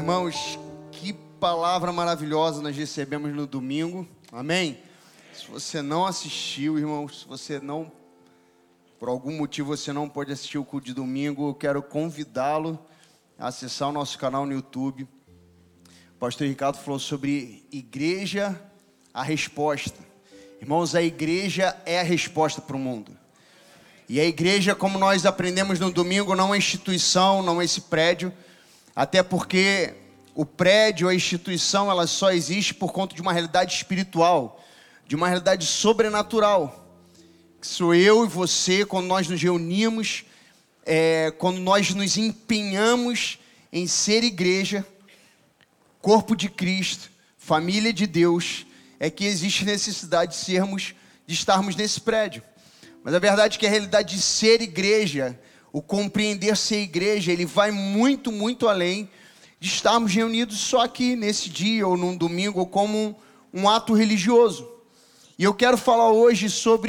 Irmãos, que palavra maravilhosa nós recebemos no domingo, amém? Se você não assistiu, irmãos, se você não, por algum motivo você não pode assistir o culto de domingo, eu quero convidá-lo a acessar o nosso canal no YouTube. O pastor Ricardo falou sobre igreja, a resposta. Irmãos, a igreja é a resposta para o mundo. E a igreja, como nós aprendemos no domingo, não é instituição, não é esse prédio, até porque o prédio, a instituição, ela só existe por conta de uma realidade espiritual, de uma realidade sobrenatural, que sou eu e você, quando nós nos reunimos, quando nós nos empenhamos em ser igreja, corpo de Cristo, família de Deus, é que existe necessidade de estarmos nesse prédio. Mas a verdade é que a realidade de ser igreja, o compreender ser igreja, ele vai muito, muito além de estarmos reunidos só aqui nesse dia ou num domingo ou como um ato religioso. E eu quero falar hoje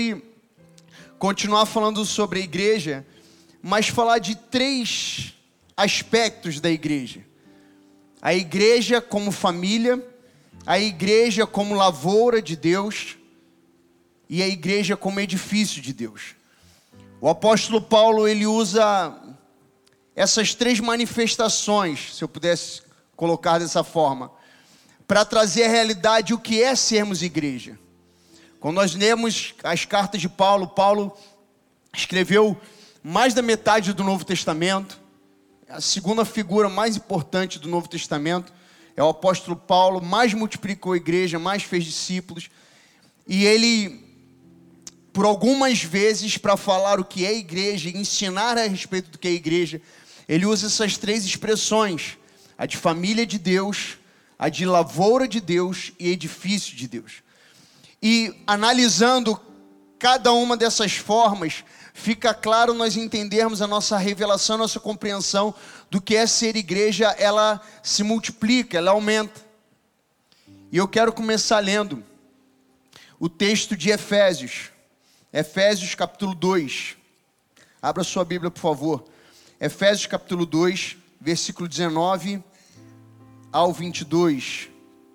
continuar falando sobre a igreja, mas falar de 3 aspectos da igreja. A igreja como família, a igreja como lavoura de Deus e a igreja como edifício de Deus. O apóstolo Paulo, ele usa essas 3 manifestações, se eu pudesse colocar dessa forma, para trazer a realidade o que é sermos igreja. Quando nós lemos as cartas de Paulo, Paulo escreveu mais da metade do Novo Testamento. A segunda figura mais importante do Novo Testamento é o apóstolo Paulo, mais multiplicou a igreja, mais fez discípulos. E ele, por algumas vezes, para falar o que é igreja, ensinar a respeito do que é igreja, ele usa essas 3 expressões: a de família de Deus, a de lavoura de Deus e edifício de Deus. E analisando cada uma dessas formas, fica claro nós entendermos a nossa revelação, a nossa compreensão do que é ser igreja. Ela se multiplica, ela aumenta. E eu quero começar lendo o texto de Efésios capítulo 2. Abra sua Bíblia, por favor. Efésios capítulo 2, versículo 19 ao 22.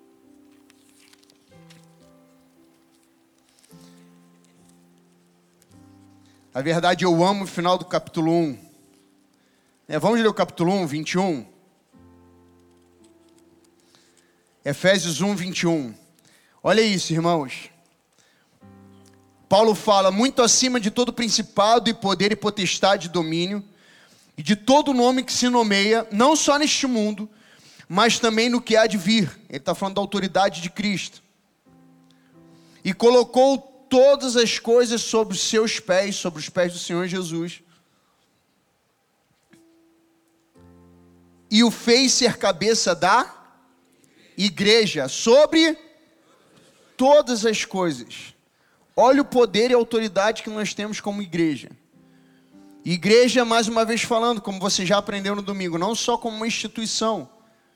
Na verdade, eu amo o final do capítulo 1. Vamos ler o capítulo 1, 21. Efésios 1, 21. Olha isso, irmãos. Paulo fala: muito acima de todo principado e poder e potestade e domínio, e de todo nome que se nomeia, não só neste mundo, mas também no que há de vir. Ele está falando da autoridade de Cristo. E colocou todas as coisas sobre os seus pés, sobre os pés do Senhor Jesus, e o fez ser cabeça da igreja, sobre todas as coisas. Olha o poder e a autoridade que nós temos como igreja. Igreja, mais uma vez falando, como você já aprendeu no domingo, não só como uma instituição,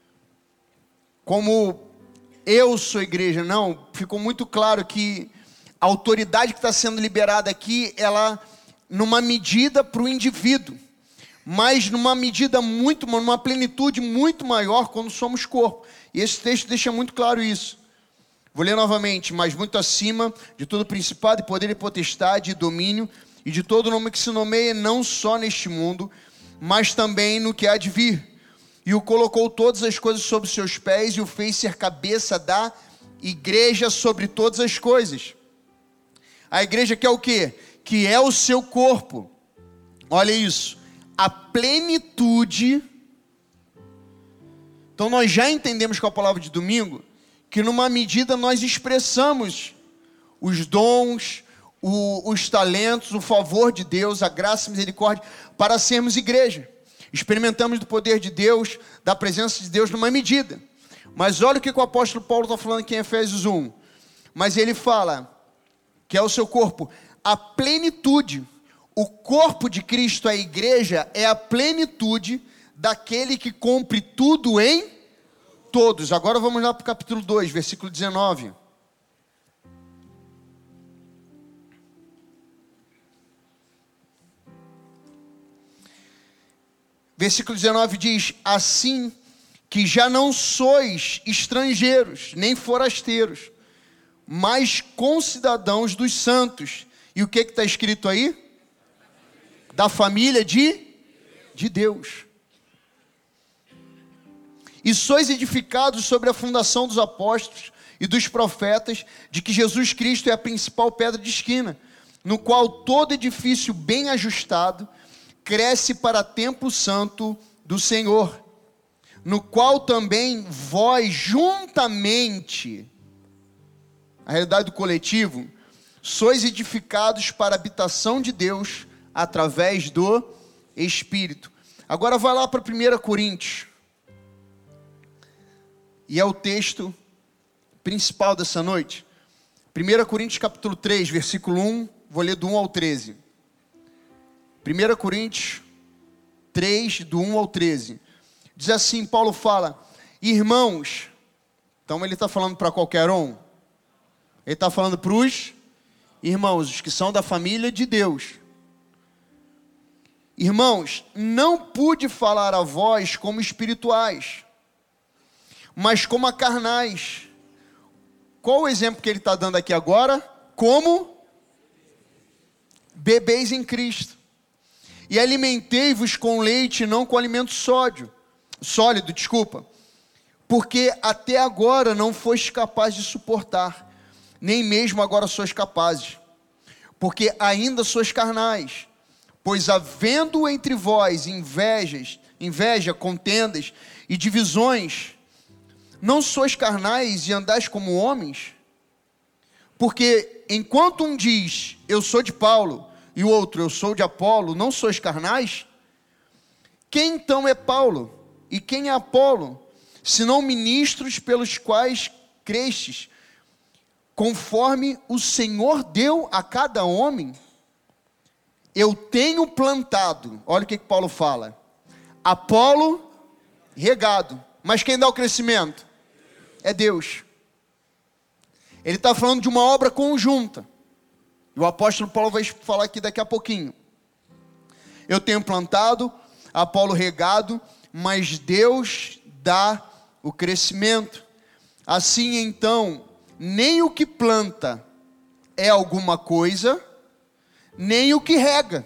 como eu sou igreja, não. Ficou muito claro que a autoridade que está sendo liberada aqui, ela numa medida para o indivíduo, mas numa medida numa plenitude muito maior quando somos corpo. E esse texto deixa muito claro isso. Vou ler novamente: mas muito acima de todo principado e poder e potestade e domínio, e de todo nome que se nomeia, não só neste mundo, mas também no que há de vir. E o colocou todas as coisas sobre os seus pés, e o fez ser cabeça da igreja sobre todas as coisas. A igreja que é o quê? Que é o seu corpo. Olha isso. A plenitude. Então nós já entendemos com a palavra de domingo que numa medida nós expressamos os dons, os talentos, o favor de Deus, a graça e misericórdia para sermos igreja. Experimentamos do poder de Deus, da presença de Deus numa medida. Mas olha o que o apóstolo Paulo está falando aqui em Efésios 1. Mas ele fala que é o seu corpo, a plenitude. O corpo de Cristo, a igreja, é a plenitude daquele que cumpre tudo em todos. Agora vamos lá para o capítulo 2, versículo 19. Versículo 19 diz: assim que já não sois estrangeiros, nem forasteiros, mas concidadãos dos santos. E o que está escrito aí? Da família de Deus. E sois edificados sobre a fundação dos apóstolos e dos profetas, de que Jesus Cristo é a principal pedra de esquina, no qual todo edifício bem ajustado cresce para templo santo do Senhor, no qual também vós juntamente, a realidade do coletivo, sois edificados para a habitação de Deus através do Espírito. Agora vai lá para 1 Coríntios. E é o texto principal dessa noite. 1 Coríntios capítulo 3, versículo 1, vou ler do 1 ao 13. 1 Coríntios 3, do 1 ao 13. Diz assim, Paulo fala, irmãos, então ele está falando para qualquer um? Ele está falando para os irmãos, os que são da família de Deus. Irmãos, não pude falar a vós como espirituais, mas como a carnais. Qual o exemplo que ele está dando aqui agora? Como bebês em Cristo. E alimentei-vos com leite, não com alimento sólido, porque até agora não foste capaz de suportar, nem mesmo agora sois capazes, porque ainda sois carnais. Pois havendo entre vós inveja, contendas e divisões, não sois carnais e andais como homens? Porque enquanto um diz, eu sou de Paulo, e o outro, eu sou de Apolo, não sois carnais? Quem então é Paulo? E quem é Apolo? Senão ministros pelos quais crestes, conforme o Senhor deu a cada homem? Eu tenho plantado, olha o que Paulo fala, Apolo regado, mas quem dá o crescimento? É Deus. Ele está falando de uma obra conjunta, e o apóstolo Paulo vai falar aqui daqui a pouquinho. Eu tenho plantado, Apolo regado, mas Deus dá o crescimento. Assim então, nem o que planta é alguma coisa, nem o que rega,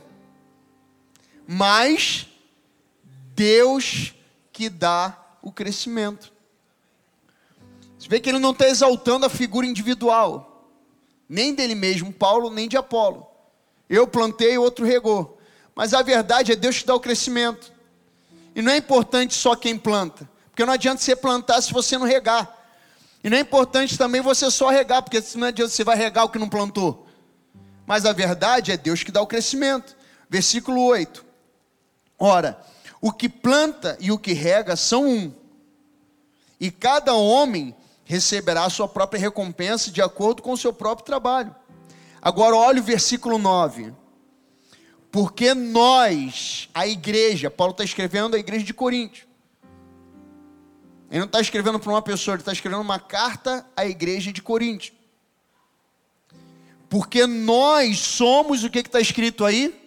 mas Deus que dá o crescimento. Você vê que ele não está exaltando a figura individual, nem dele mesmo, Paulo, nem de Apolo. Eu plantei, o outro regou. Mas a verdade é Deus que dá o crescimento. E não é importante só quem planta, porque não adianta você plantar se você não regar. E não é importante também você só regar, porque não adianta você vai regar o que não plantou. Mas a verdade é Deus que dá o crescimento. Versículo 8. Ora, o que planta e o que rega são um, e cada homem receberá a sua própria recompensa de acordo com o seu próprio trabalho. Agora olha o versículo 9. Porque nós, a igreja, Paulo está escrevendo a igreja de Corinto. Ele não está escrevendo para uma pessoa, ele está escrevendo uma carta à igreja de Corinto. Porque nós somos, o que está escrito aí?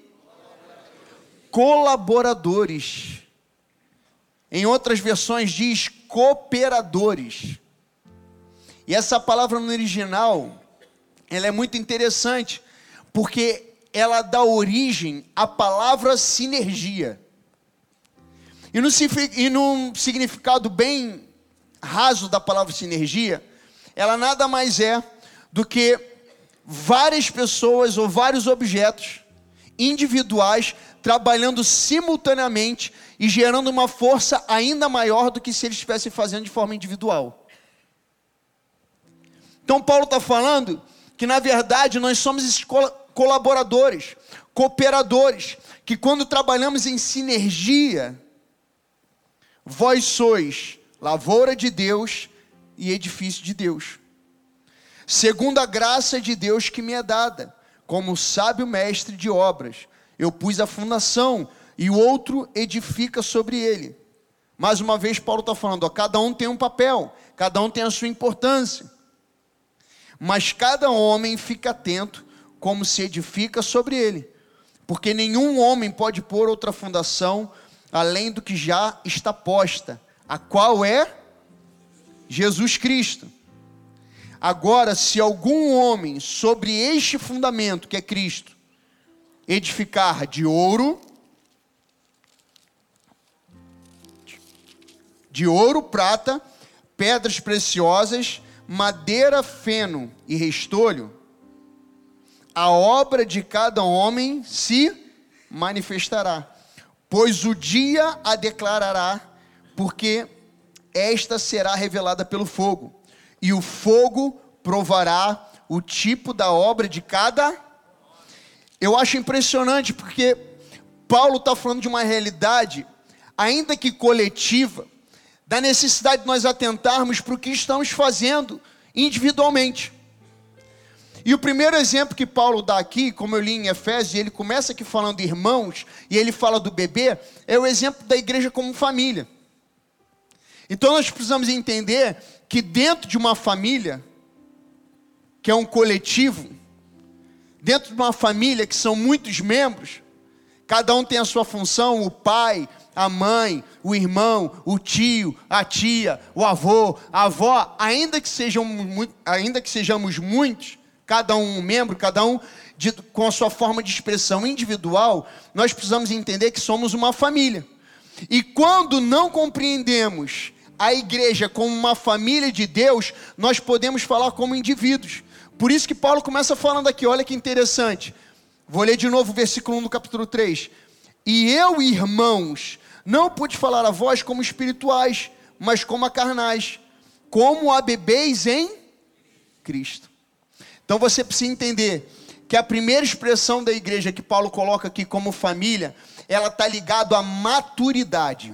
Colaboradores. Em outras versões diz cooperadores. E essa palavra no original, ela é muito interessante, porque ela dá origem à palavra sinergia. E num significado bem raso da palavra sinergia, ela nada mais é do que várias pessoas ou vários objetos individuais trabalhando simultaneamente e gerando uma força ainda maior do que se eles estivessem fazendo de forma individual. Então Paulo está falando que na verdade nós somos colaboradores, cooperadores, que quando trabalhamos em sinergia, vós sois lavoura de Deus e edifício de Deus, segundo a graça de Deus que me é dada, como sábio mestre de obras. Eu pus a fundação e o outro edifica sobre ele. Mais uma vez Paulo está falando, cada um tem um papel, cada um tem a sua importância, mas cada homem fica atento como se edifica sobre ele, porque nenhum homem pode pôr outra fundação além do que já está posta, a qual é Jesus Cristo. Agora, se algum homem sobre este fundamento, que é Cristo, edificar de ouro, prata, pedras preciosas, madeira, feno e restolho, a obra de cada homem se manifestará, pois o dia a declarará, porque esta será revelada pelo fogo, e o fogo provará o tipo da obra de cada. Eu acho impressionante, porque Paulo está falando de uma realidade, ainda que coletiva, da necessidade de nós atentarmos para o que estamos fazendo individualmente. E o primeiro exemplo que Paulo dá aqui, como eu li em Efésios, e ele começa aqui falando de irmãos, e ele fala do bebê, é o exemplo da igreja como família. Então nós precisamos entender que dentro de uma família, que é um coletivo, dentro de uma família que são muitos membros, cada um tem a sua função, o pai, a mãe, o irmão, o tio, a tia, o avô, a avó, ainda que sejamos muitos, cada um membro, cada um com a sua forma de expressão individual, nós precisamos entender que somos uma família. E quando não compreendemos a igreja como uma família de Deus, nós podemos falar como indivíduos. Por isso que Paulo começa falando aqui, olha que interessante. Vou ler de novo o versículo 1 do capítulo 3. E eu, irmãos, não pude falar a vós como espirituais, mas como a carnais, como a bebês em Cristo. Então você precisa entender que a primeira expressão da igreja que Paulo coloca aqui como família, ela está ligada à maturidade.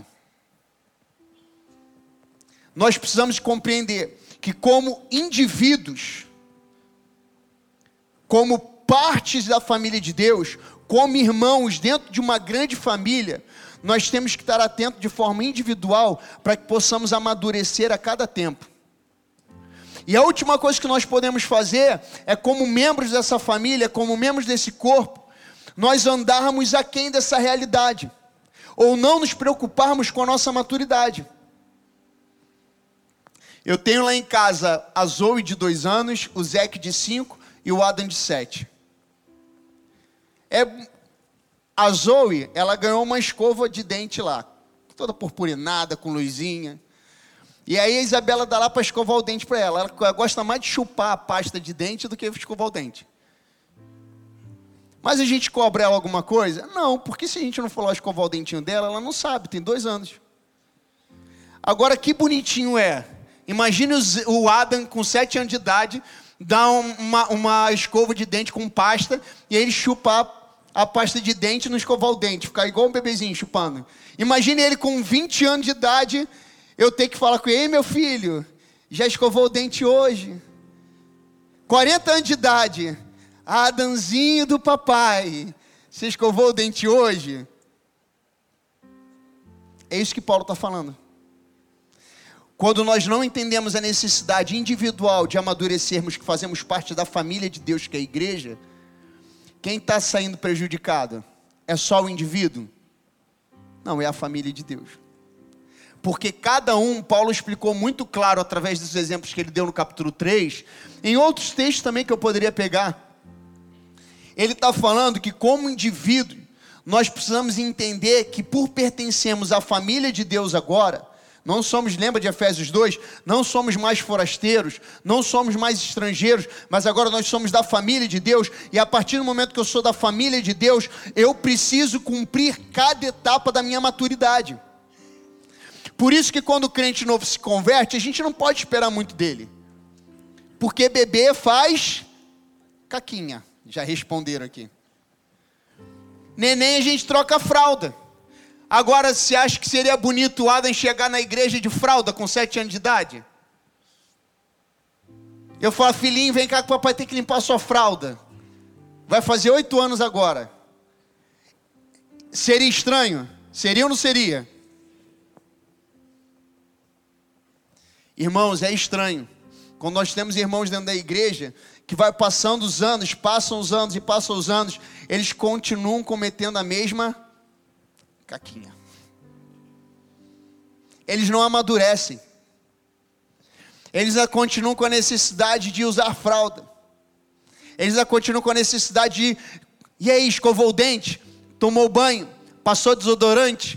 Nós precisamos compreender que como indivíduos, como partes da família de Deus, como irmãos dentro de uma grande família, nós temos que estar atentos de forma individual para que possamos amadurecer a cada tempo. E a última coisa que nós podemos fazer é, como membros dessa família, como membros desse corpo, nós andarmos aquém dessa realidade, ou não nos preocuparmos com a nossa maturidade. Eu tenho lá em casa a Zoe de 2 anos, o Zeque de 5 e o Adam de 7. A Zoe, ela ganhou uma escova de dente lá, toda purpurinada, com luzinha. E aí a Isabela dá lá para escovar o dente para ela. Ela gosta mais de chupar a pasta de dente do que escovar o dente. Mas a gente cobra ela alguma coisa? Não, porque se a gente não for lá escovar o dentinho dela, ela não sabe, tem 2 anos. Agora, que bonitinho é. Imagine o Adam com 7 anos de idade, dá uma escova de dente com pasta, e aí ele chupa a pasta de dente e não escovar o dente, ficar igual um bebezinho chupando. Imagine ele com 20 anos de idade, eu ter que falar com ele: ei, meu filho, já escovou o dente hoje? 40 anos de idade, Adamzinho do papai, você escovou o dente hoje? É isso que Paulo está falando. Quando nós não entendemos a necessidade individual de amadurecermos, que fazemos parte da família de Deus, que é a igreja, quem está saindo prejudicado? É só o indivíduo? Não, é a família de Deus. Porque cada um, Paulo explicou muito claro, através dos exemplos que ele deu no capítulo 3, em outros textos também que eu poderia pegar. Ele está falando que como indivíduo, nós precisamos entender que por pertencermos à família de Deus agora, não somos, lembra de Efésios 2? Não somos mais forasteiros, não somos mais estrangeiros, mas agora nós somos da família de Deus, e a partir do momento que eu sou da família de Deus, eu preciso cumprir cada etapa da minha maturidade. Por isso que quando o crente novo se converte, a gente não pode esperar muito dele, porque bebê faz caquinha, já responderam aqui. Neném a gente troca a fralda. Agora, você acha que seria bonito o Adam chegar na igreja de fralda com 7 anos de idade? Eu falo: filhinho, vem cá que o papai tem que limpar a sua fralda. Vai fazer 8 anos agora. Seria estranho? Seria ou não seria? Irmãos, é estranho. Quando nós temos irmãos dentro da igreja, que vai passando os anos, passam os anos e passam os anos, eles continuam cometendo a mesma caquinha. eles não amadurecem. Eles continuam com a necessidade de usar fralda. Eles continuam com a necessidade de... E aí, escovou o dente? Tomou banho? Passou desodorante?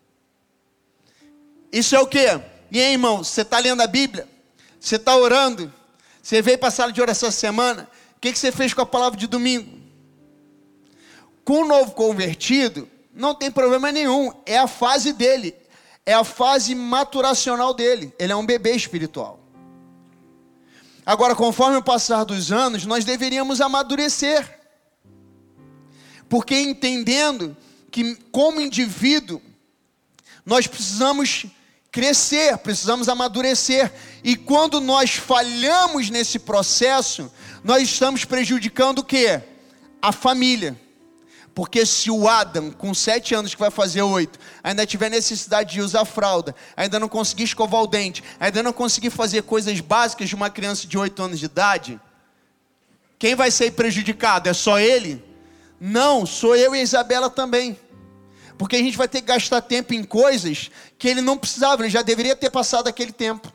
Isso é o quê? E aí, irmão, você está lendo a Bíblia? Você está orando? Você veio para a sala de oração essa semana? O que você fez com a palavra de domingo? Com o novo convertido, não tem problema nenhum. É a fase dele. É a fase maturacional dele. Ele é um bebê espiritual. Agora, conforme o passar dos anos, nós deveríamos amadurecer. Porque entendendo que, como indivíduo, nós precisamos crescer, precisamos amadurecer. E quando nós falhamos nesse processo, nós estamos prejudicando o quê? A família. Porque se o Adam, com 7 anos, que vai fazer 8, ainda tiver necessidade de usar fralda, ainda não conseguir escovar o dente, ainda não conseguir fazer coisas básicas de uma criança de 8 anos de idade, quem vai ser prejudicado? É só ele? Não, sou eu e a Isabela também. Porque a gente vai ter que gastar tempo em coisas que ele não precisava, ele já deveria ter passado aquele tempo.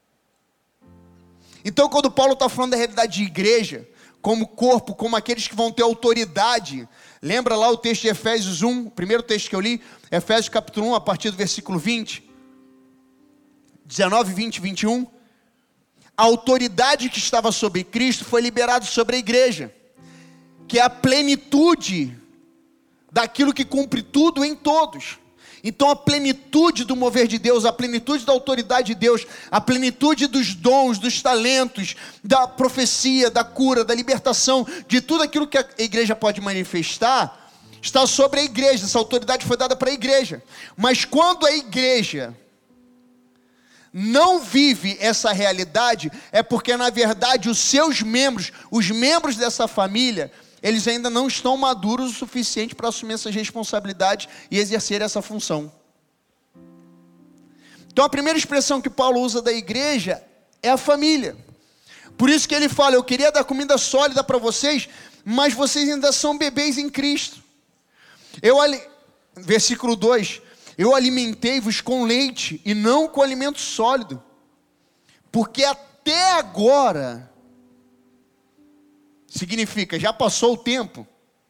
Então, quando Paulo está falando da realidade de igreja, como corpo, como aqueles que vão ter autoridade, lembra lá o texto de Efésios 1, o primeiro texto que eu li, Efésios capítulo 1, a partir do versículo 20, 19, 20 e 21, a autoridade que estava sobre Cristo foi liberada sobre a igreja, que é a plenitude daquilo que cumpre tudo em todos. Então a plenitude do mover de Deus, a plenitude da autoridade de Deus, a plenitude dos dons, dos talentos, da profecia, da cura, da libertação, de tudo aquilo que a igreja pode manifestar, está sobre a igreja. Essa autoridade foi dada para a igreja. Mas quando a igreja não vive essa realidade, é porque na verdade os seus membros, os membros dessa família, eles ainda não estão maduros o suficiente para assumir essas responsabilidades e exercer essa função. Então a primeira expressão que Paulo usa da igreja é a família. Por isso que ele fala, eu queria dar comida sólida para vocês, mas vocês ainda são bebês em Cristo. Versículo 2, eu alimentei-vos com leite e não com alimento sólido, porque até agora... significa, já passou o tempo,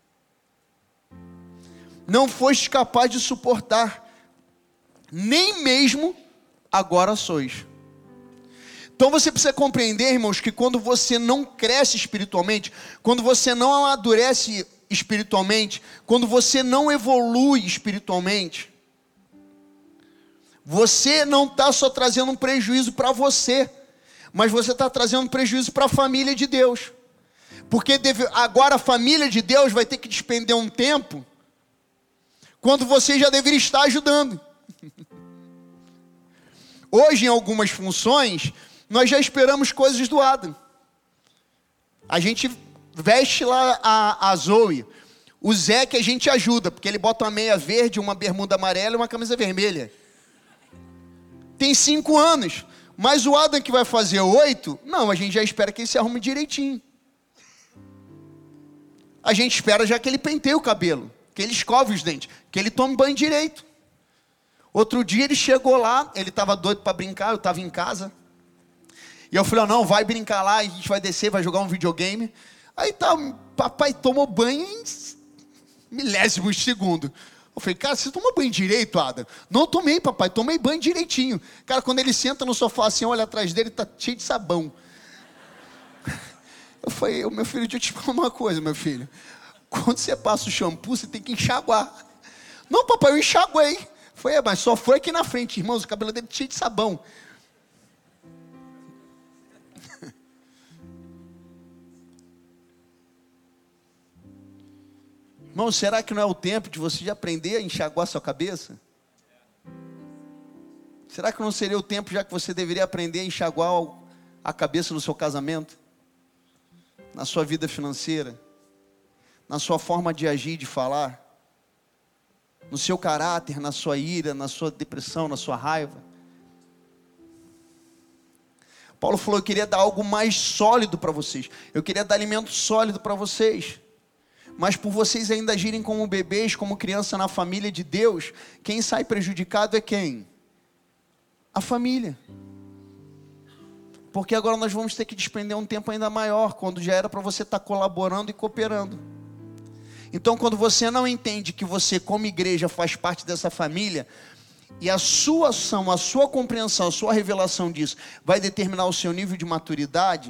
não foste capaz de suportar, nem mesmo agora sois. Então você precisa compreender, irmãos, que quando você não cresce espiritualmente, quando você não amadurece espiritualmente, quando você não evolui espiritualmente, você não está só trazendo um prejuízo para você, mas você está trazendo um prejuízo para a família de Deus. Porque agora a família de Deus vai ter que despender um tempo, quando você já deveria estar ajudando. Hoje, em algumas funções, nós já esperamos coisas do Adam. A gente veste lá a Zoe. O Zé que a gente ajuda, porque ele bota uma meia verde, uma bermuda amarela e uma camisa vermelha. Tem 5 anos. Mas o Adam que vai fazer 8, não, a gente já espera que ele se arrume direitinho. A gente espera já que ele penteie o cabelo, que ele escove os dentes, que ele tome banho direito. Outro dia ele chegou lá, ele estava doido para brincar, eu estava em casa. E eu falei, não, vai brincar lá, a gente vai descer, vai jogar um videogame. Aí tá, papai tomou banho em milésimos de segundo. Eu falei, cara, você tomou banho direito, Ada? Não tomei, papai, tomei banho direitinho. Cara, quando ele senta no sofá assim, olha atrás dele, tá cheio de sabão. Eu falei, meu filho, deixa eu te falar uma coisa, meu filho. Quando você passa o shampoo, você tem que enxaguar. Não, papai, eu enxaguei. Foi, mas só foi aqui na frente, irmãos, o cabelo dele cheio de sabão. Irmão, será que não é o tempo de você já aprender a enxaguar a sua cabeça? Será que não seria o tempo já que você deveria aprender a enxaguar a cabeça no seu casamento? Na sua vida financeira? Na sua forma de agir e de falar? No seu caráter, na sua ira, na sua depressão, na sua raiva? Paulo falou, eu queria dar algo mais sólido para vocês. Eu queria dar alimento sólido para vocês. Mas por vocês ainda agirem como bebês, como criança na família de Deus, quem sai prejudicado é quem? a família. Porque agora nós vamos ter que despender um tempo ainda maior, quando já era para você estar colaborando e cooperando. Então, quando você não entende que você, como igreja, faz parte dessa família, e a sua ação, a sua compreensão, a sua revelação disso vai determinar o seu nível de maturidade,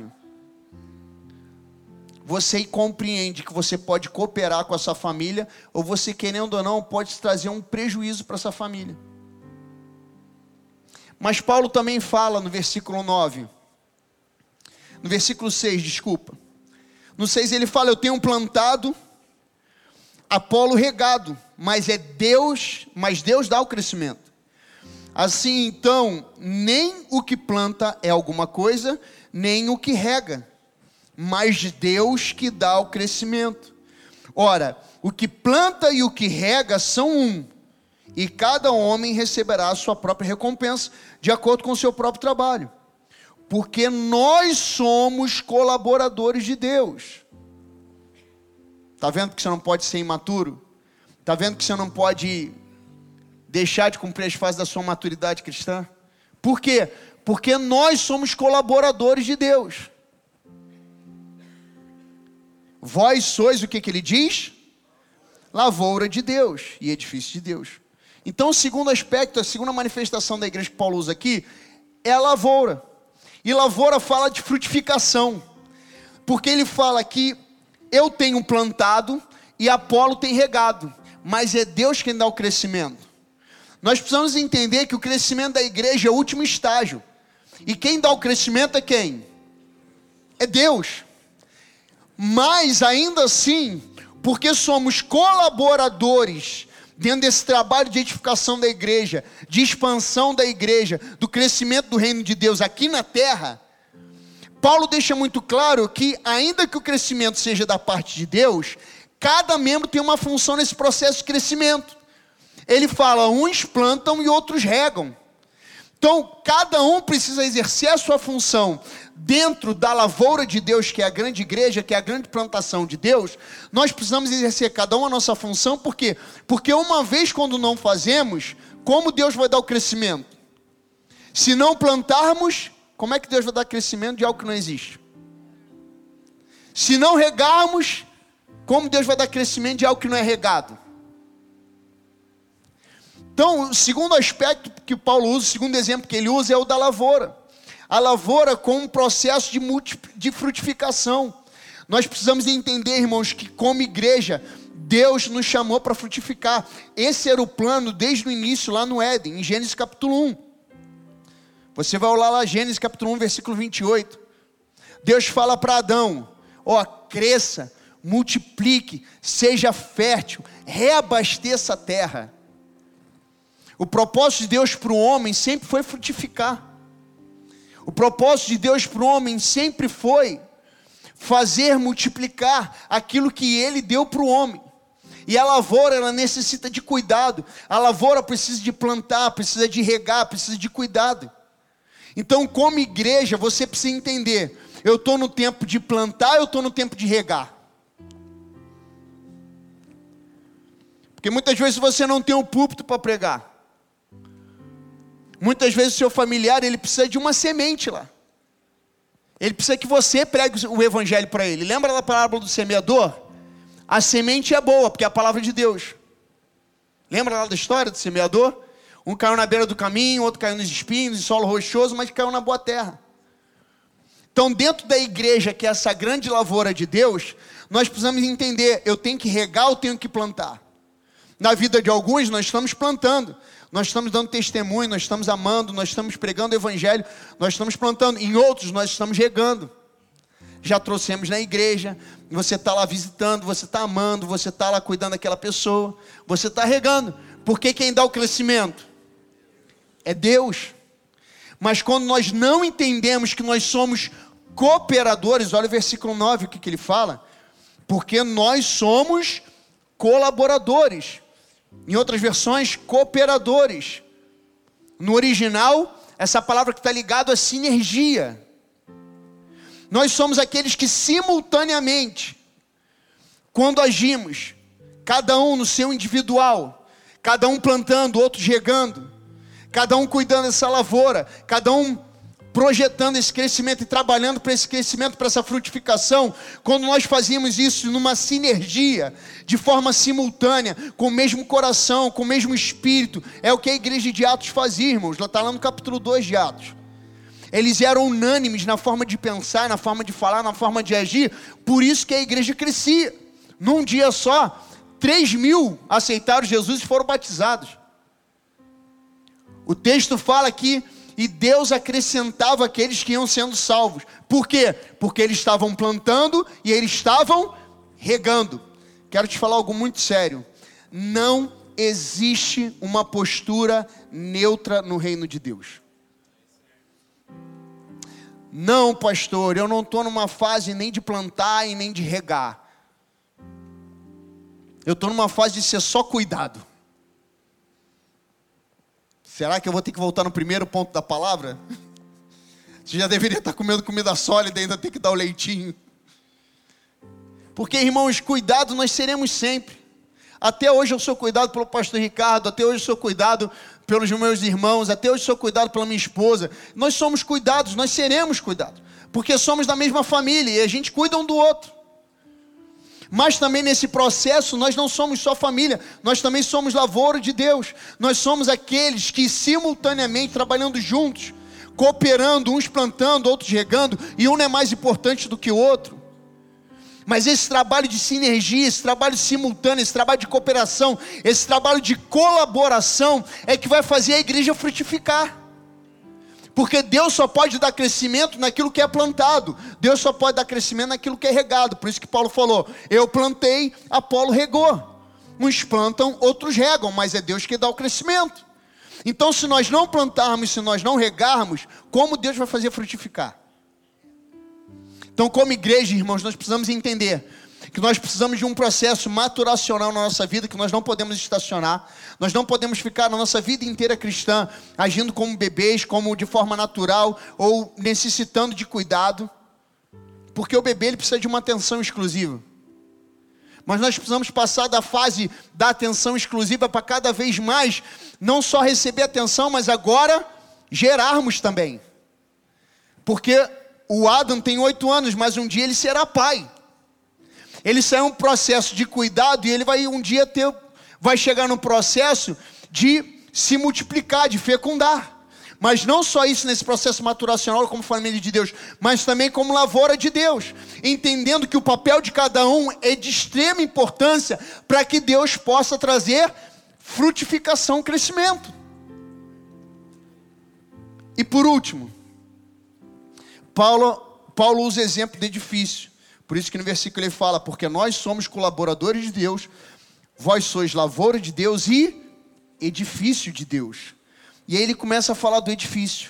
você compreende que você pode cooperar com essa família, ou você, querendo ou não, pode trazer um prejuízo para essa família. Mas Paulo também fala no versículo 9, no versículo 6, desculpa. No 6 ele fala: eu tenho plantado, Apolo regado, mas Deus dá o crescimento. Assim então, nem o que planta é alguma coisa, nem o que rega, mas de Deus que dá o crescimento. Ora, o que planta e o que rega são um, e cada homem receberá a sua própria recompensa, de acordo com o seu próprio trabalho. Porque nós somos colaboradores de Deus. Está vendo que você não pode ser imaturo? Está vendo que você não pode deixar de cumprir as fases da sua maturidade cristã? Por quê? Porque nós somos colaboradores de Deus. Vós sois o que ele diz? Lavoura de Deus e edifício de Deus. Então o segundo aspecto, a segunda manifestação da igreja que Paulo usa aqui, é a lavoura. E lavoura fala de frutificação. Porque ele fala que eu tenho plantado e Apolo tem regado, mas é Deus quem dá o crescimento. Nós precisamos entender que o crescimento da igreja é o último estágio. E quem dá o crescimento é quem? É Deus. Mas ainda assim, porque somos colaboradores dentro desse trabalho de edificação da igreja, de expansão da igreja, do crescimento do reino de Deus aqui na terra, Paulo deixa muito claro que, ainda que o crescimento seja da parte de Deus, cada membro tem uma função nesse processo de crescimento. Ele fala, uns plantam e outros regam. Então, cada um precisa exercer a sua função dentro da lavoura de Deus, que é a grande igreja, que é a grande plantação de Deus. Nós precisamos exercer cada um a nossa função, por quê? Porque uma vez quando não fazemos, como Deus vai dar o crescimento? Se não plantarmos, como é que Deus vai dar crescimento de algo que não existe? Se não regarmos, como Deus vai dar crescimento de algo que não é regado? Então, o segundo aspecto que Paulo usa, o segundo exemplo que ele usa é o da lavoura. A lavoura com um processo de frutificação. Nós precisamos entender, irmãos, que como igreja, Deus nos chamou para frutificar. Esse era o plano desde o início, lá no Éden, em Gênesis capítulo 1. Você vai olhar lá, Gênesis capítulo 1, versículo 28. Deus fala para Adão, cresça, multiplique, seja fértil, reabasteça a terra. O propósito de Deus para o homem sempre foi frutificar. O propósito de Deus para o homem sempre foi fazer multiplicar aquilo que Ele deu para o homem. E a lavoura, ela necessita de cuidado. A lavoura precisa de plantar, precisa de regar, precisa de cuidado. Então, como igreja, você precisa entender, eu estou no tempo de plantar, eu estou no tempo de regar. Porque muitas vezes você não tem um púlpito para pregar. Muitas vezes o seu familiar, ele precisa de uma semente lá. Ele precisa que você pregue o evangelho para ele. Lembra da parábola do semeador? A semente é boa, porque é a palavra de Deus. Lembra lá da história do semeador? Um caiu na beira do caminho, outro caiu nos espinhos, em solo rochoso, mas caiu na boa terra. Então, dentro da igreja, que é essa grande lavoura de Deus, nós precisamos entender, eu tenho que regar, eu tenho que plantar. Na vida de alguns, nós estamos plantando. Nós estamos dando testemunho, nós estamos amando, nós estamos pregando o evangelho, nós estamos plantando. Em outros, nós estamos regando. Já trouxemos na igreja, você está lá visitando, você está amando, você está lá cuidando daquela pessoa, você está regando. Porque quem dá o crescimento é Deus. Mas quando nós não entendemos que nós somos cooperadores, olha o versículo 9, o que ele fala. Porque nós somos colaboradores. Em outras versões, cooperadores. No original, essa palavra que está ligada a sinergia. Nós somos aqueles que simultaneamente, quando agimos, cada um no seu individual, cada um plantando, outros regando, cada um cuidando dessa lavoura, cada um projetando esse crescimento e trabalhando para esse crescimento, para essa frutificação. Quando nós fazíamos isso numa sinergia, de forma simultânea, com o mesmo coração, com o mesmo espírito, é o que a igreja de Atos fazia, irmãos. Está lá no capítulo 2 de Atos. Eles eram unânimes na forma de pensar, na forma de falar, na forma de agir. Por isso que a igreja crescia. Num dia só, 3.000 aceitaram Jesus e foram batizados. O texto fala que e Deus acrescentava aqueles que iam sendo salvos. Por quê? Porque eles estavam plantando e eles estavam regando. Quero te falar algo muito sério. Não existe uma postura neutra no reino de Deus. Não, pastor, eu não estou numa fase nem de plantar e nem de regar. Eu estou numa fase de ser só cuidado. Será que eu vou ter que voltar no primeiro ponto da palavra? Você já deveria estar comendo comida sólida e ainda tem que dar o leitinho. Porque, irmãos, cuidado nós seremos sempre. Até hoje eu sou cuidado pelo pastor Ricardo, até hoje eu sou cuidado pelos meus irmãos, até hoje eu sou cuidado pela minha esposa. Nós somos cuidados, nós seremos cuidados. Porque somos da mesma família e a gente cuida um do outro. Mas também nesse processo nós não somos só família, nós também somos lavoura de Deus. Nós somos aqueles que simultaneamente trabalhando juntos, cooperando, uns plantando, outros regando, e um não é mais importante do que o outro. Mas esse trabalho de sinergia, esse trabalho simultâneo, esse trabalho de cooperação, esse trabalho de colaboração é que vai fazer a igreja frutificar. Porque Deus só pode dar crescimento naquilo que é plantado. Deus só pode dar crescimento naquilo que é regado. Por isso que Paulo falou, eu plantei, Apolo regou. Uns plantam, outros regam, mas é Deus que dá o crescimento. Então se nós não plantarmos, se nós não regarmos, como Deus vai fazer frutificar? Então como igreja, irmãos, nós precisamos entender que nós precisamos de um processo maturacional na nossa vida, que nós não podemos estacionar, nós não podemos ficar na nossa vida inteira cristã, agindo como bebês, como de forma natural, ou necessitando de cuidado, porque o bebê ele precisa de uma atenção exclusiva, mas nós precisamos passar da fase da atenção exclusiva para cada vez mais, não só receber atenção, mas agora gerarmos também, porque o Adam tem 8 anos, mas um dia ele será pai. Ele sai um processo de cuidado e ele vai um dia vai chegar no processo de se multiplicar, de fecundar. Mas não só isso nesse processo maturacional como família de Deus, mas também como lavoura de Deus. Entendendo que o papel de cada um é de extrema importância para que Deus possa trazer frutificação, crescimento. E por último, Paulo usa exemplo de edifício. Por isso que no versículo ele fala, porque nós somos colaboradores de Deus, vós sois lavoura de Deus e edifício de Deus. E aí ele começa a falar do edifício.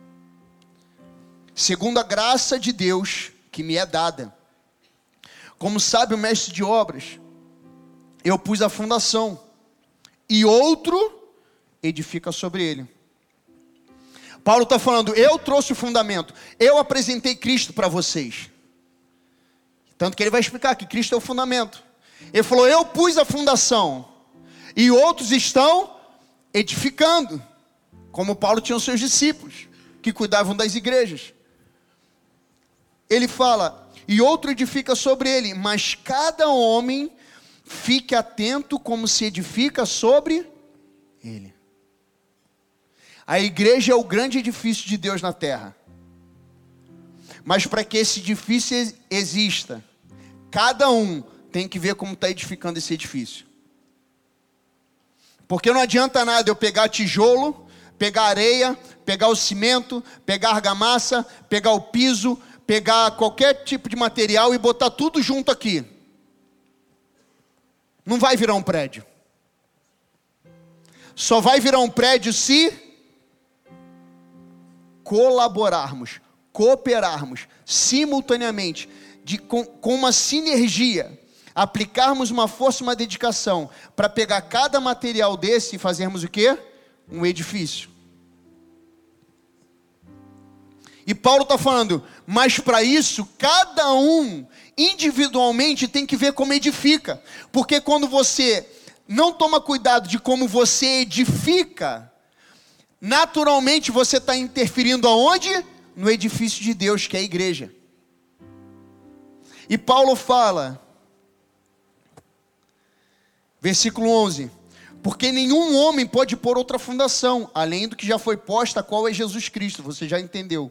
Segundo a graça de Deus que me é dada, como sabe o mestre de obras, eu pus a fundação, e outro edifica sobre ele. Paulo está falando, eu trouxe o fundamento, eu apresentei Cristo para vocês. Tanto que ele vai explicar que Cristo é o fundamento. Ele falou, eu pus a fundação, e outros estão edificando. Como Paulo tinha os seus discípulos, que cuidavam das igrejas. Ele fala, e outro edifica sobre ele, mas cada homem fique atento como se edifica sobre ele. A igreja é o grande edifício de Deus na terra. Mas para que esse edifício exista, cada um tem que ver como está edificando esse edifício. Porque não adianta nada eu pegar tijolo, pegar areia, pegar o cimento, pegar a argamassa, pegar o piso, pegar qualquer tipo de material e botar tudo junto aqui. Não vai virar um prédio. Só vai virar um prédio se colaborarmos, cooperarmos simultaneamente, com uma sinergia, aplicarmos uma força e uma dedicação para pegar cada material desse e fazermos o quê? Um edifício. E Paulo está falando, mas para isso, cada um individualmente tem que ver como edifica, porque quando você não toma cuidado de como você edifica, naturalmente você está interferindo aonde? No edifício de Deus, que é a igreja. E Paulo fala, versículo 11: porque nenhum homem pode pôr outra fundação, além do que já foi posta, a qual é Jesus Cristo. Você já entendeu.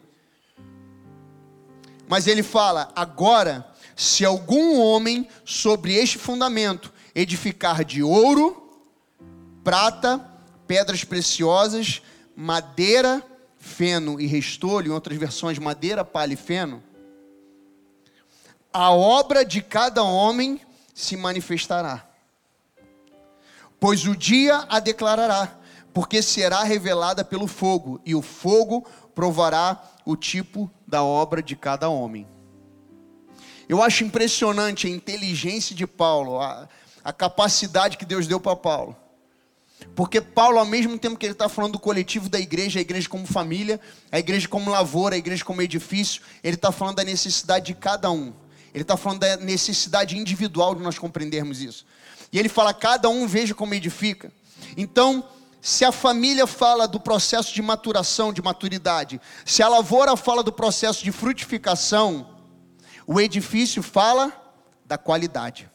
Mas ele fala, agora, se algum homem sobre este fundamento edificar de ouro, prata, pedras preciosas, madeira, feno e restolho, em outras versões, madeira, palha e feno, a obra de cada homem se manifestará. Pois o dia a declarará, porque será revelada pelo fogo, e o fogo provará o tipo da obra de cada homem. Eu acho impressionante a inteligência de Paulo, a capacidade que Deus deu para Paulo. Porque Paulo, ao mesmo tempo que ele está falando do coletivo da igreja, a igreja como família, a igreja como lavoura, a igreja como edifício, ele está falando da necessidade de cada um. Ele está falando da necessidade individual de nós compreendermos isso. E ele fala, cada um veja como edifica. Então, se a família fala do processo de maturação, de maturidade, se a lavoura fala do processo de frutificação, o edifício fala da qualidade.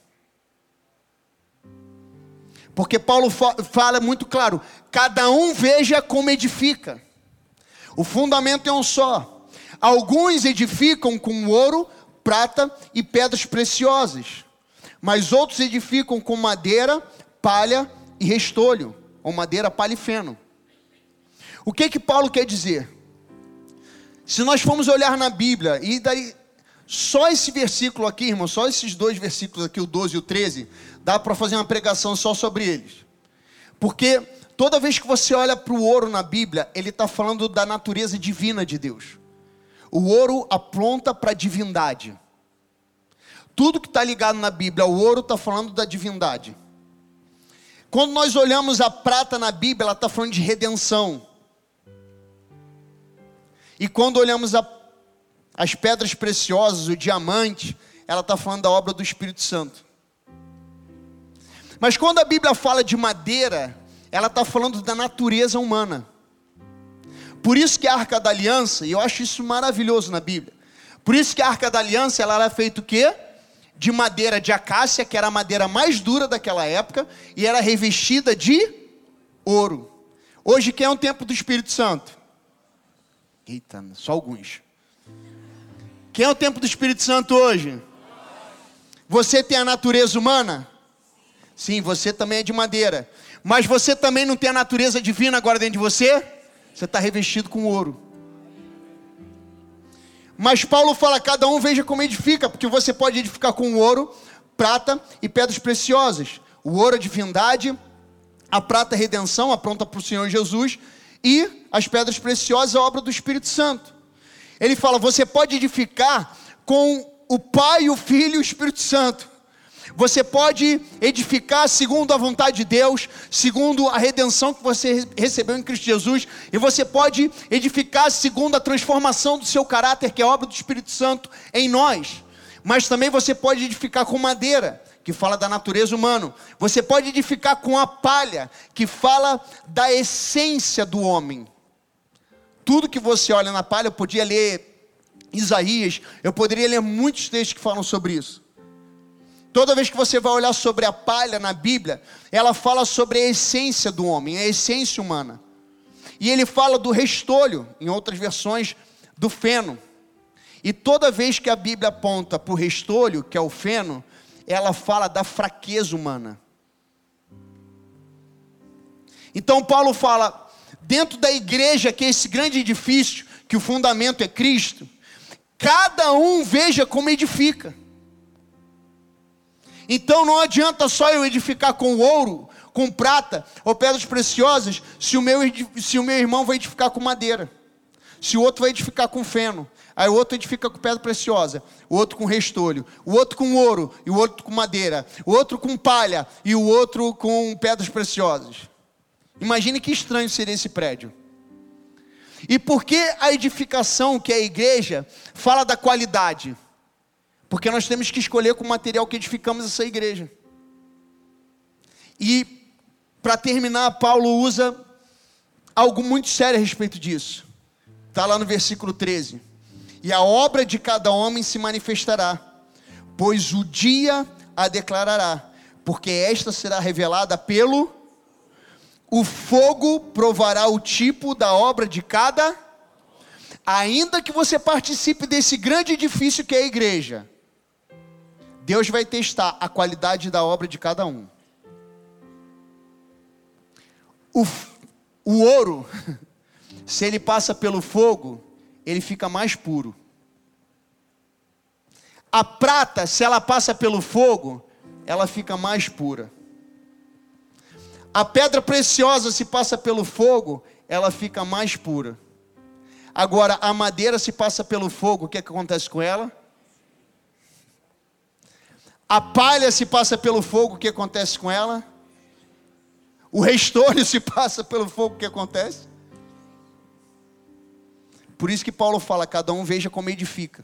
Porque Paulo fala muito claro, cada um veja como edifica. O fundamento é um só. Alguns edificam com ouro, prata e pedras preciosas, mas outros edificam com madeira, palha e restolho, ou madeira, palha e feno. O que Paulo quer dizer? Se nós formos olhar na Bíblia, e daí, só esse versículo aqui, irmão, só esses dois versículos aqui, o 12 e o 13, dá para fazer uma pregação só sobre eles. Porque toda vez que você olha para o ouro na Bíblia, ele está falando da natureza divina de Deus. O ouro aponta para a divindade. Tudo que está ligado na Bíblia, o ouro está falando da divindade. Quando nós olhamos a prata na Bíblia, ela está falando de redenção. E quando olhamos as pedras preciosas, o diamante, ela está falando da obra do Espírito Santo. Mas quando a Bíblia fala de madeira, ela está falando da natureza humana. Por isso que a Arca da Aliança, e eu acho isso maravilhoso na Bíblia, por isso que a Arca da Aliança, ela era feita o quê? De madeira de acácia, que era a madeira mais dura daquela época, e era revestida de ouro. Hoje quem é o templo do Espírito Santo? Eita, só alguns. Quem é o templo do Espírito Santo hoje? Você tem a natureza humana? Sim, você também é de madeira. Mas você também não tem a natureza divina agora dentro de você? Você está revestido com ouro. Mas Paulo fala, cada um veja como edifica, porque você pode edificar com ouro, prata e pedras preciosas. O ouro é divindade, a prata é redenção, apronta para o Senhor Jesus, e as pedras preciosas é a obra do Espírito Santo. Ele fala, você pode edificar com o Pai, o Filho e o Espírito Santo. Você pode edificar segundo a vontade de Deus, segundo a redenção que você recebeu em Cristo Jesus, e você pode edificar segundo a transformação do seu caráter, que é a obra do Espírito Santo em nós. Mas também você pode edificar com madeira, que fala da natureza humana. Você pode edificar com a palha, que fala da essência do homem. Tudo que você olha na palha, eu podia ler Isaías, eu poderia ler muitos textos que falam sobre isso. Toda vez que você vai olhar sobre a palha na Bíblia, ela fala sobre a essência do homem, a essência humana. E ele fala do restolho, em outras versões, do feno. E toda vez que a Bíblia aponta para o restolho, que é o feno, ela fala da fraqueza humana. Então Paulo fala, dentro da igreja, que é esse grande edifício, que o fundamento é Cristo, cada um veja como edifica. Então não adianta só eu edificar com ouro, com prata ou pedras preciosas, se o meu irmão vai edificar com madeira, se o outro vai edificar com feno, aí o outro edifica com pedra preciosa, o outro com restolho, o outro com ouro e o outro com madeira, o outro com palha e o outro com pedras preciosas. Imagine que estranho seria esse prédio. E por que a edificação, que é a igreja, fala da qualidade? Porque nós temos que escolher com o material que edificamos essa igreja. E, para terminar, Paulo usa algo muito sério a respeito disso. Está lá no versículo 13. E a obra de cada homem se manifestará, pois o dia a declarará, porque esta será revelada pelo... O fogo provará o tipo da obra de cada... Ainda que você participe desse grande edifício que é a igreja, Deus vai testar a qualidade da obra de cada um. O ouro, se ele passa pelo fogo, ele fica mais puro. A prata, se ela passa pelo fogo, ela fica mais pura. A pedra preciosa, se passa pelo fogo, ela fica mais pura. Agora, a madeira, se passa pelo fogo, o que acontece com ela? A palha, se passa pelo fogo, o que acontece com ela? O restolho, se passa pelo fogo, o que acontece? Por isso que Paulo fala, cada um veja como edifica.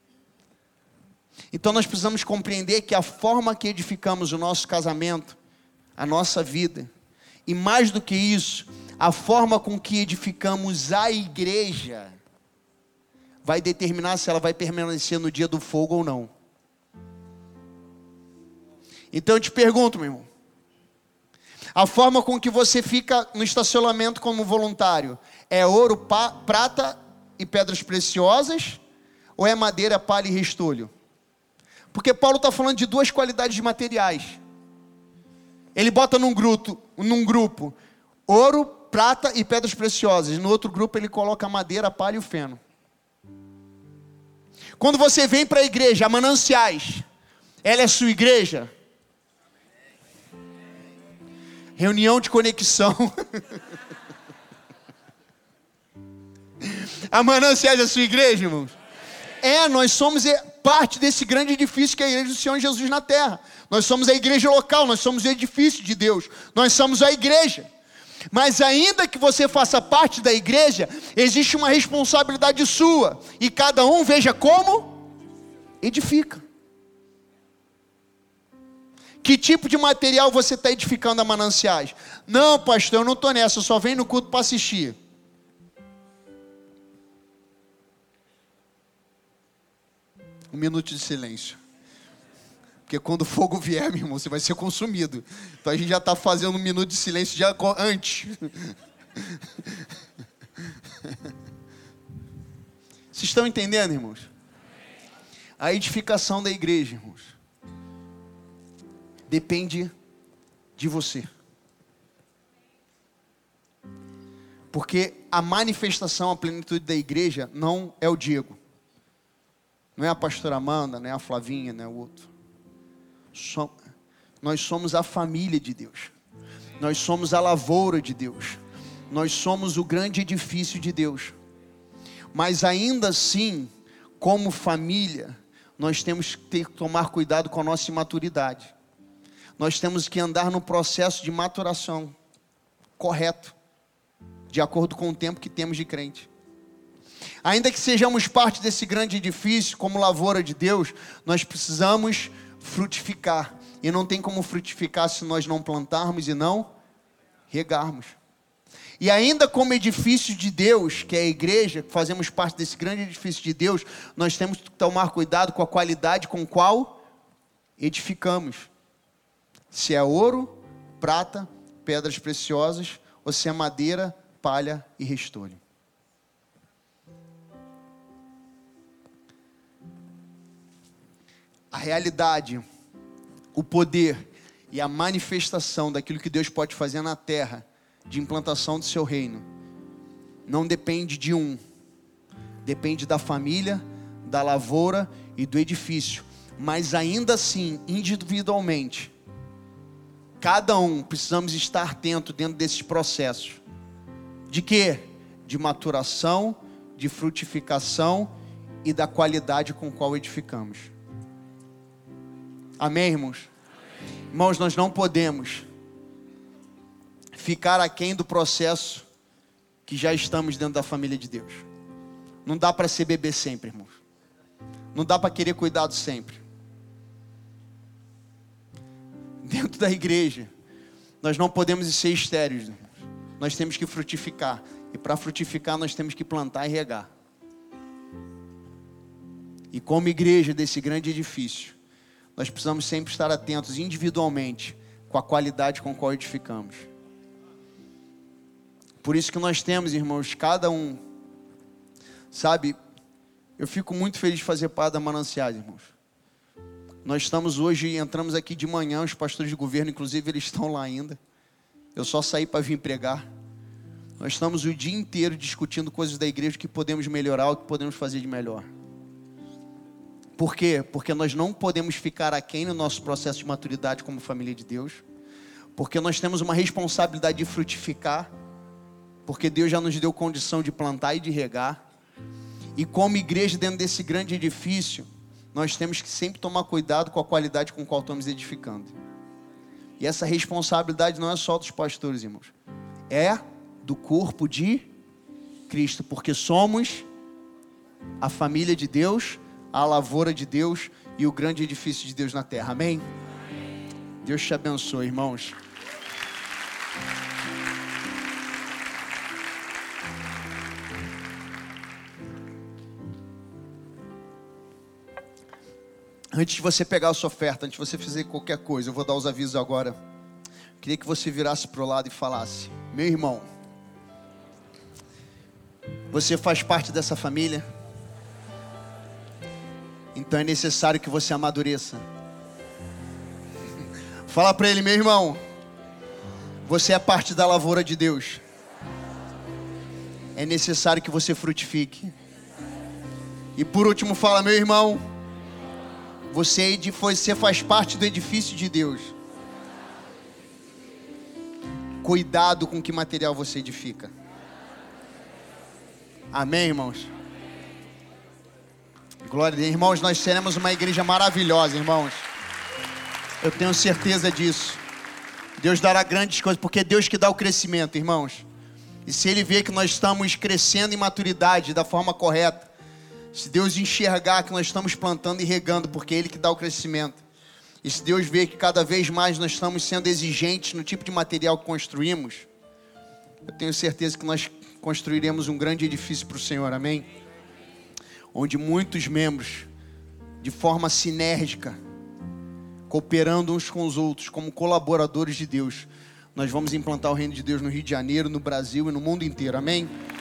Então nós precisamos compreender que a forma que edificamos o nosso casamento, a nossa vida, e mais do que isso, a forma com que edificamos a igreja, vai determinar se ela vai permanecer no dia do fogo ou não. Então eu te pergunto, meu irmão, a forma com que você fica no estacionamento como voluntário, é ouro, prata e pedras preciosas, ou é madeira, palha e restolho? Porque Paulo está falando de duas qualidades de materiais. Ele bota num grupo ouro, prata e pedras preciosas. No outro grupo ele coloca a madeira, a palha e o feno. Quando você vem para a igreja, a Mananciais, ela é sua igreja? Reunião de conexão. A Mananciais é sua igreja, irmãos? Nós somos parte desse grande edifício que é a igreja do Senhor Jesus na terra. Nós somos a igreja local, nós somos o edifício de Deus. Nós somos a igreja. Mas ainda que você faça parte da igreja, existe uma responsabilidade sua. E cada um veja como edifica. Que tipo de material você está edificando a Mananciais? Não, pastor, eu não estou nessa, eu só venho no culto para assistir. Um minuto de silêncio. Porque quando o fogo vier, meu irmão, você vai ser consumido. Então a gente já está fazendo um minuto de silêncio já antes. Vocês estão entendendo, irmãos? A edificação da igreja, irmãos, depende de você. Porque a manifestação, a plenitude da igreja não é o Diego. Não é a pastora Amanda, não é a Flavinha, não é o outro. Nós somos a família de Deus. Nós somos a lavoura de Deus. Nós somos o grande edifício de Deus. Mas ainda assim, como família, nós temos que tomar cuidado com a nossa imaturidade. Nós temos que andar no processo de maturação correto, de acordo com o tempo que temos de crente. Ainda que sejamos parte desse grande edifício, como lavoura de Deus, nós precisamos frutificar. E não tem como frutificar se nós não plantarmos e não regarmos. E ainda como edifício de Deus, que é a igreja, que fazemos parte desse grande edifício de Deus, nós temos que tomar cuidado com a qualidade com qual edificamos. Se é ouro, prata, pedras preciosas, ou se é madeira, palha e restolho. A realidade, o poder e a manifestação daquilo que Deus pode fazer na terra, de implantação do seu reino, não depende de um, depende da família, da lavoura e do edifício. Mas ainda assim, individualmente, cada um precisamos estar atento dentro desses processos. De quê? De maturação, de frutificação e da qualidade com qual edificamos. Amém, irmãos? Amém. Irmãos, nós não podemos ficar aquém do processo que já estamos dentro da família de Deus. Não dá para ser bebê sempre, irmãos. Não dá para querer cuidado sempre. Dentro da igreja, nós não podemos ser estéreis, irmãos. nós temos que frutificar. E para frutificar, nós temos que plantar e regar. E como igreja desse grande edifício, nós precisamos sempre estar atentos individualmente com a qualidade com a qual edificamos. Por isso que nós temos, irmãos, cada um, sabe, eu fico muito feliz de fazer parte da Mananciais, irmãos. Nós estamos hoje, entramos aqui de manhã, os pastores de governo, inclusive, eles estão lá ainda. Eu só saí para vir pregar. Nós estamos o dia inteiro discutindo coisas da igreja, o que podemos melhorar, o que podemos fazer de melhor. Por quê? Porque nós não podemos ficar aquém no nosso processo de maturidade como família de Deus. Porque nós temos uma responsabilidade de frutificar. Porque Deus já nos deu condição de plantar e de regar. E como igreja dentro desse grande edifício, nós temos que sempre tomar cuidado com a qualidade com a qual estamos edificando. E essa responsabilidade não é só dos pastores, irmãos. É do corpo de Cristo. Porque somos a família de Deus, a lavoura de Deus e o grande edifício de Deus na terra. Amém? Deus te abençoe, irmãos. Antes de você pegar a sua oferta, antes de você fazer qualquer coisa, eu vou dar os avisos agora. Queria que você virasse para o lado e falasse: meu irmão, você faz parte dessa família? Então é necessário que você amadureça. Fala para ele: meu irmão, você é parte da lavoura de Deus. É necessário que você frutifique. E por último fala: meu irmão, você faz parte do edifício de Deus. Cuidado com que material você edifica. Amém, irmãos? Glória a Deus. Irmãos, nós seremos uma igreja maravilhosa, irmãos. Eu tenho certeza disso. Deus dará grandes coisas, porque é Deus que dá o crescimento, irmãos. E se Ele vê que nós estamos crescendo em maturidade da forma correta, se Deus enxergar que nós estamos plantando e regando, porque é Ele que dá o crescimento, e se Deus vê que cada vez mais nós estamos sendo exigentes no tipo de material que construímos, eu tenho certeza que nós construiremos um grande edifício para o Senhor, amém? Onde muitos membros, de forma sinérgica, cooperando uns com os outros, como colaboradores de Deus, nós vamos implantar o reino de Deus no Rio de Janeiro, no Brasil e no mundo inteiro, amém?